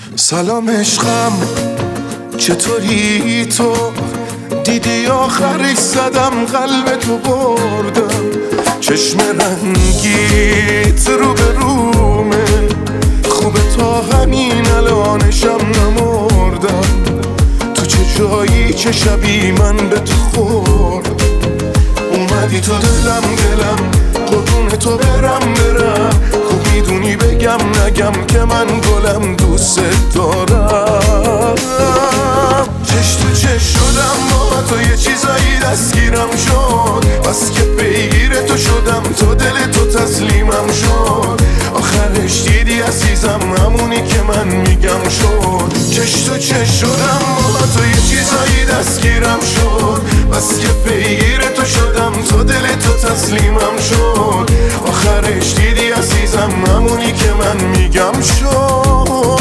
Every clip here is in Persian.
سلام عشقم، چطوری تو؟ دیدی آخرش زدم قلبتو بردم، چشم رنگیت رو به رومه، خوبه تا همین الانشم نمردم. تو چه جایی چه شبی من به تو خورد، اومدی تو دلم قربون تو برم خوب میدونی بگم نگم که من گلم دوست دارم. چش تو چش شدم با تو، یه چیزایی دستگیرم شد، بس که پیگیر تو شدم، تو دل تو تسلیمم شد. آخرش دیدی عزیزم همونی که من میگم شد. چش تو چش شدم با تو، یه چیزایی دستگیرم شد، بس که پیگیر تو شدم، تو دل تو تسلیمم شد. آخرش دیدی عزیزم همونی که من میگم شد.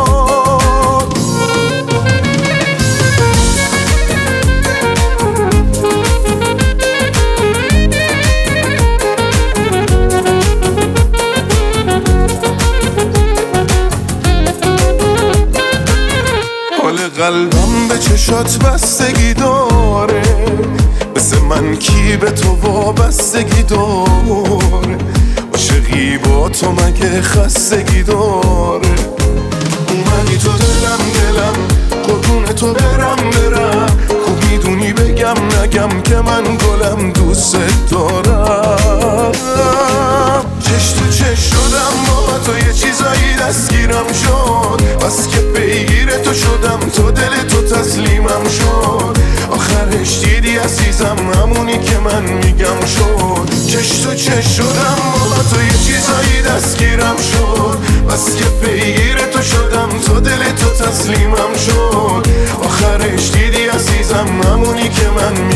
قلبم به چشات بستگی داره، مثل من کی به تو وابستگی داره؟ عاشقی با تو مگه خستگی داره؟ اومدی تو دلم قربون تو برم خوب میدونی بگم نگم که من گلم دوست دارم. چش تو چش شدم با تو، یه چیزایی دستگیرم شد، بس که پیگیر تو شدم، تو دل تو تسلیمم شد. آخرش دیدی عزیزم همونی که من میگم شد. چش تو چش شدم با تو، یه چیزایی دستگیرم شد، بس که پیگیر تو شدم، تو دل تو تسلیمم شد. آخرش دیدی عزیزم همونی که من